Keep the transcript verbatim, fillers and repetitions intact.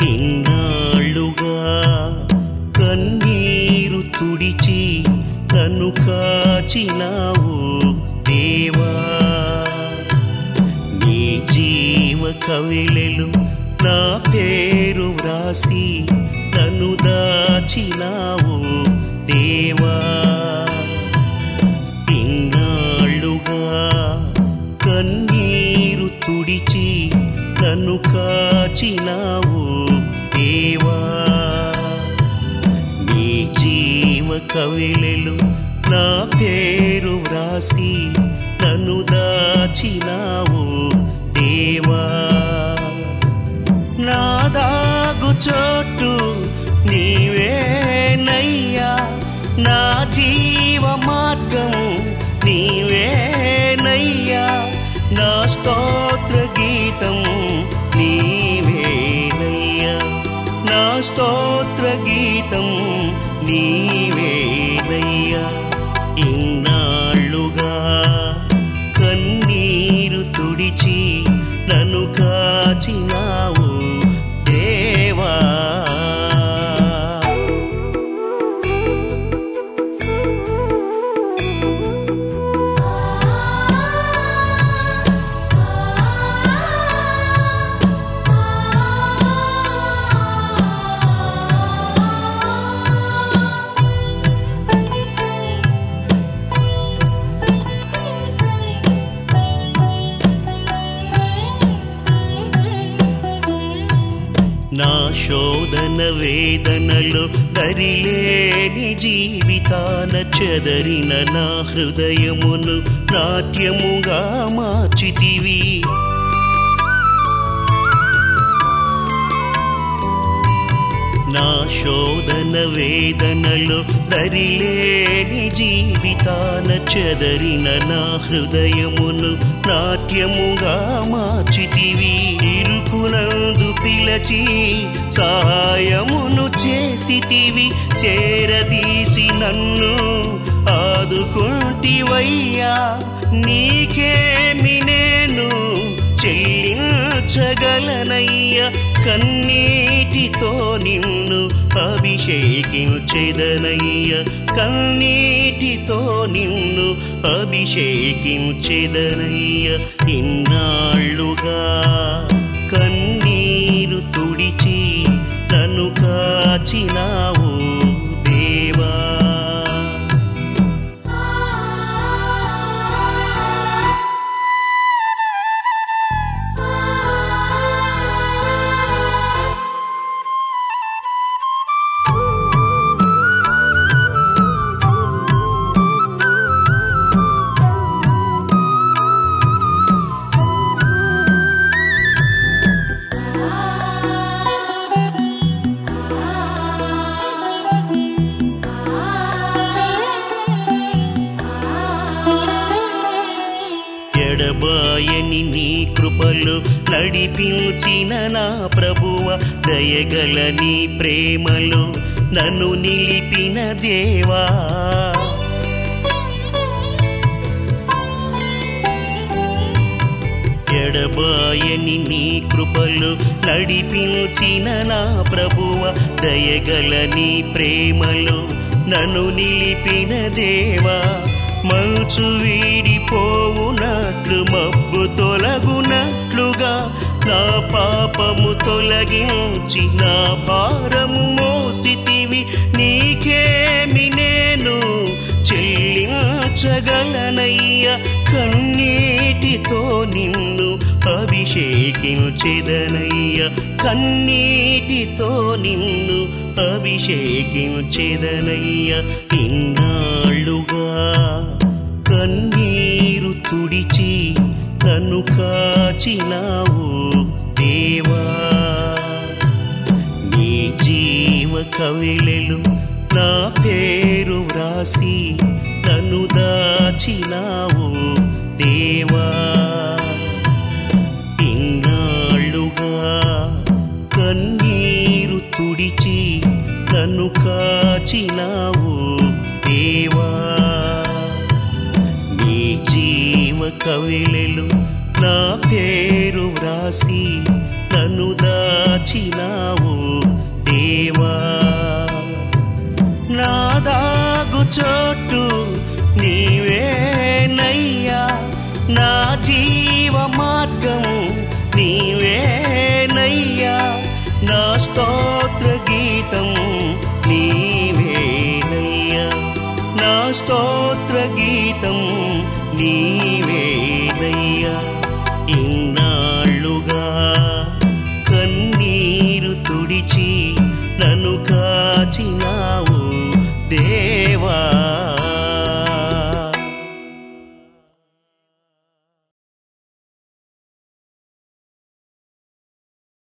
ఇన్నాళ్ళుగా కన్నీరు తుడిచి నన్ను కాచినావు దేవా. నీ జీవ కవిళలు నా పేరు వ్రాసి నన్ను దాచినావు దేవా. ఇన్నాళ్ళుగా కన్నీరు తుడిచి నన్ను కాచినావు దేవా. నీ జీవ కవిళలు నా పేరు వ్రాసి నన్ను దాచినావు దేవా. నా దాగు చోటు నీవేనయ్యా, నా జీవ మార్గం నీవేనయ్యా, నా స్తోత్ర గీతం నీవేనయ్యా, నా స్తోత్ర గీతం నీవేనయ్యా. ఇన్నాళ్ళుగా కన్నీరు తుడిచి నన్ను కాచినావు దేవా. నా శోధన వేదనలో దరిలేని జీవితాన చెదరిన నా హృదయమును నాట్యముగా మార్చితివి. నా శోధన వేదనలో దరిలేని జీవితాన చెదరిన నా హృదయమును నాట్యముగా మార్చితివి. ఇరుకునందు పిలచి సహాయమును చేసితివి, చేరదీసి నన్ను ఆదుకుంటివయ్యా. నీకేమి నేను చెల్లించగలనయ్యా, కన్నీటితో నిన్ను అభిషేకించెదనయ్యా, కన్నీటితో నిన్ను అభిషేకించెదనయ్యా. ఇన్నాళ్ళుగా కన్నీరు తుడిచి నన్ను కాచినావు దేవా. ఎడబాయని నీ కృపలు నడిపించిన నా ప్రభువ, దయగల నీ ప్రేమలో నన్ను నిలిపిన దేవా. ఎడబాయని నీ కృపలు నడిపించిన నా ప్రభువ, దయగల నీ ప్రేమలో నన్ను నిలిపిన దేవా. మంచు వీడిపోవునట్లు మబ్బు తొలగునట్లుగా నా పాపము తొలగించి నా భారము మోసితివి. నీకేమి నేను చెల్లించగలనయ్యా, కన్నీటితో నిన్ను అభిషేకించెదనయ్యా, కన్నీటితో నిన్ను అభిషేకించెదనయ్యా. ఇన్నాళ్ళుగా కన్నీరు తుడిచి నన్ను కాచినావు దేవా. నీ జీవ కవిళలు నా పేరు వ్రాసి నన్ను దాచినావు దేవా. ఇన్నాళ్ళుగా కన్నీరు తుడిచి నన్ను కాచినావు దేవా. నీ జీవ కవిళలు నా పేరు వ్రాసి నన్ను దాచినావు దేవా నా దాగు చోటు నీవేనయ్యా నా జీవ మార్గం నీవేనయ్యా నా స్తోత్ర గీతం నీవేనయ్యా నా స్తోత్ర గీతం నీవేనయ్యా ఇన్నాళ్ళుగా కన్నీరు తుడిచి నన్ను కాచినావు